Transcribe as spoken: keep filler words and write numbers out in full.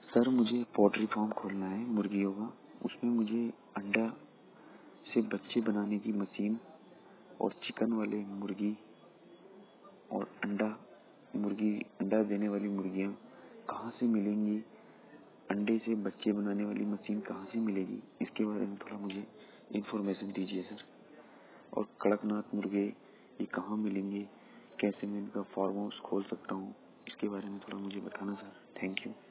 Sir मुझे poultry farm खोलना है मुर्गियों का। उसमें मुझे अंडा से बच्चे बनाने की मशीन और चिकन वाले मुर्गी और अंडा मुर्गी अंडा देने वाली मुर्गियाँ कहाँ से मिलेंगी, अंडे से बच्चे बनाने वाली मशीन कहाँ से मिलेगी, इसके बारे में थोड़ा मुझे इन्फॉर्मेशन दीजिए सर। और कड़कनाथ मुर्गे ये कहाँ मिलेंगे, कैसे मैं इनका फार्म हाउस खोल सकता हूँ, इसके बारे में थोड़ा मुझे बताना सर। Thank you.